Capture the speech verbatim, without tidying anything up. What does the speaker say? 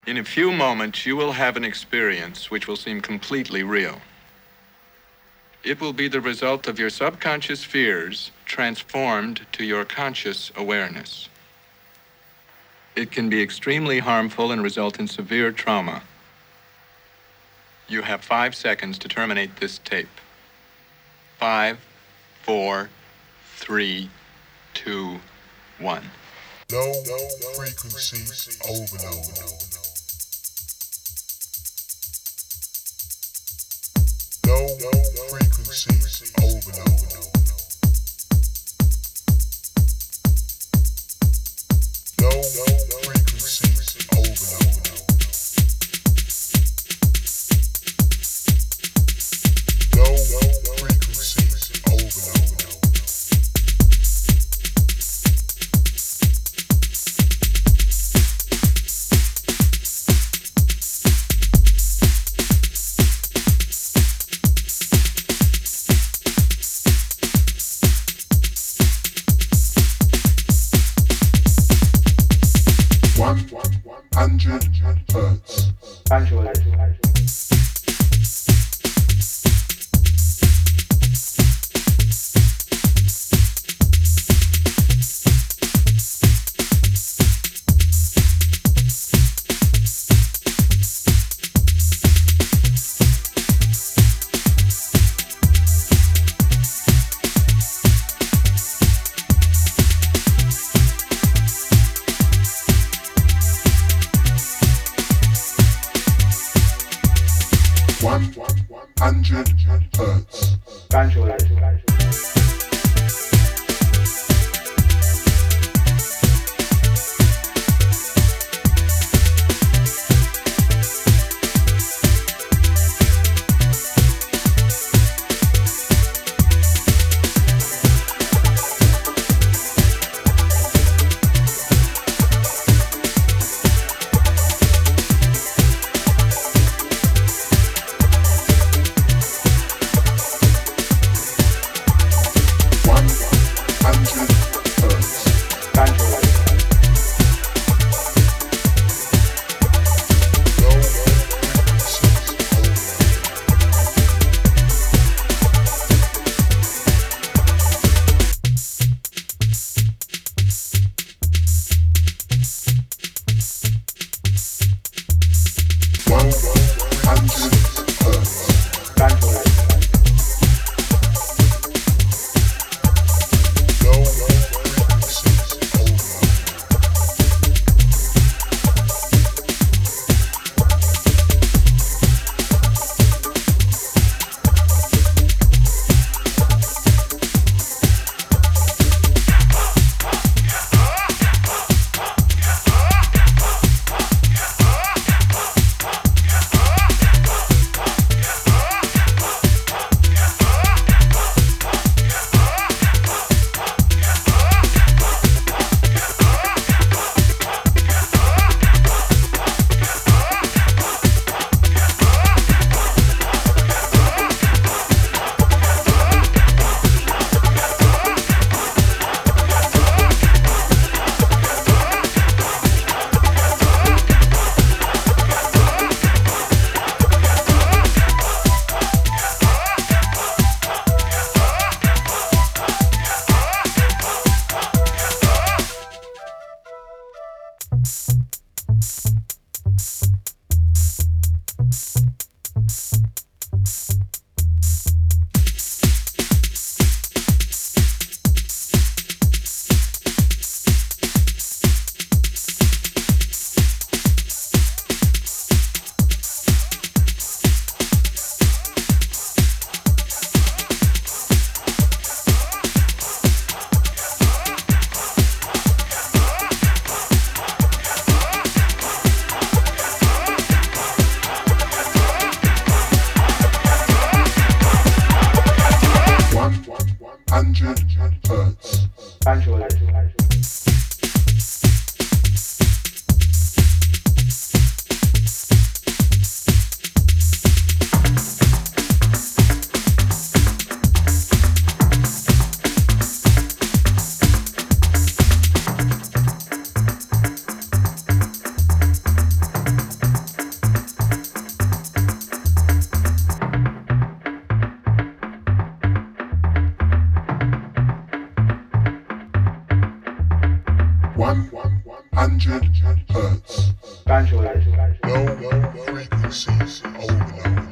In a few moments, you will have an experience which will seem completely real. It will be the result of your subconscious fears transformed to your conscious awareness. It can be extremely harmful and result in severe trauma. You have five seconds to terminate this tape. Five, four, three, two, one. Low frequency overload. Low frequency overload. Low frequency overload. Low frequency overload. Hundred hertz. One hundred hertz. hundred hertz. Gancho. Low frequencies overload.